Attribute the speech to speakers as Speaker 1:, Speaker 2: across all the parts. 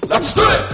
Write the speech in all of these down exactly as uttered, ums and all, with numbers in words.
Speaker 1: Let's do it!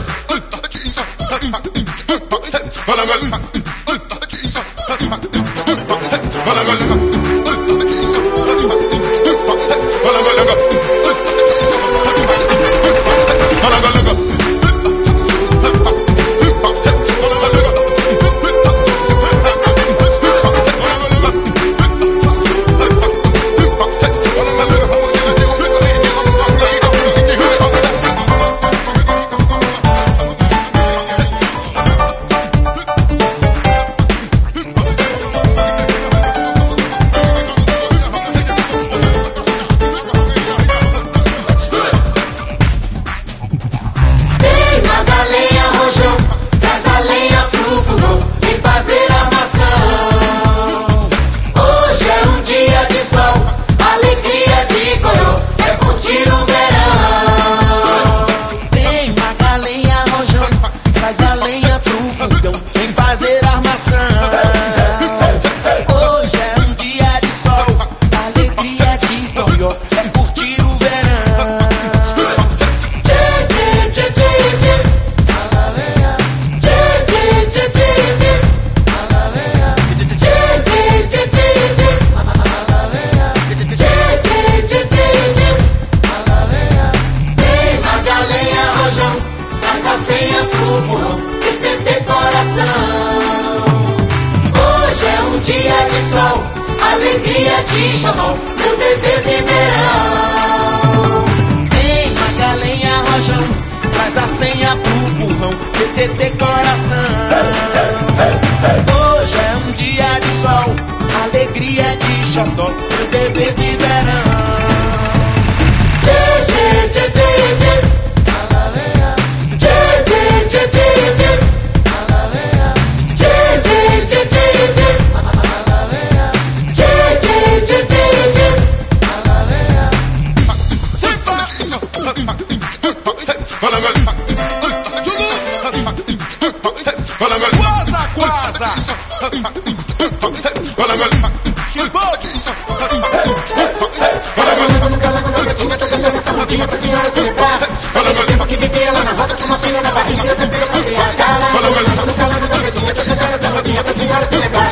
Speaker 2: Alegria te chamou, meu dever de verão.
Speaker 3: Vem Magalenha Rojão, traz a senha pro burrão, T T T coração. Hoje é um dia de sol, alegria de xodó, meu dever de verão.
Speaker 2: Tchê, tchê, tchê, tchê, tchê. Tchê, tchê, tchê, tchê, tchê. Tchê, tchê, tchê, tchê, tchê.
Speaker 3: Quasa, quasa.
Speaker 2: Essa modinha pra senhora se lembrar. Aquele tempo que vivia lá na roça com uma filha na barriga e eu tempero pra criar. Cala, no calango da pretinha, tô cantando essa modinha pra senhora se lembrar.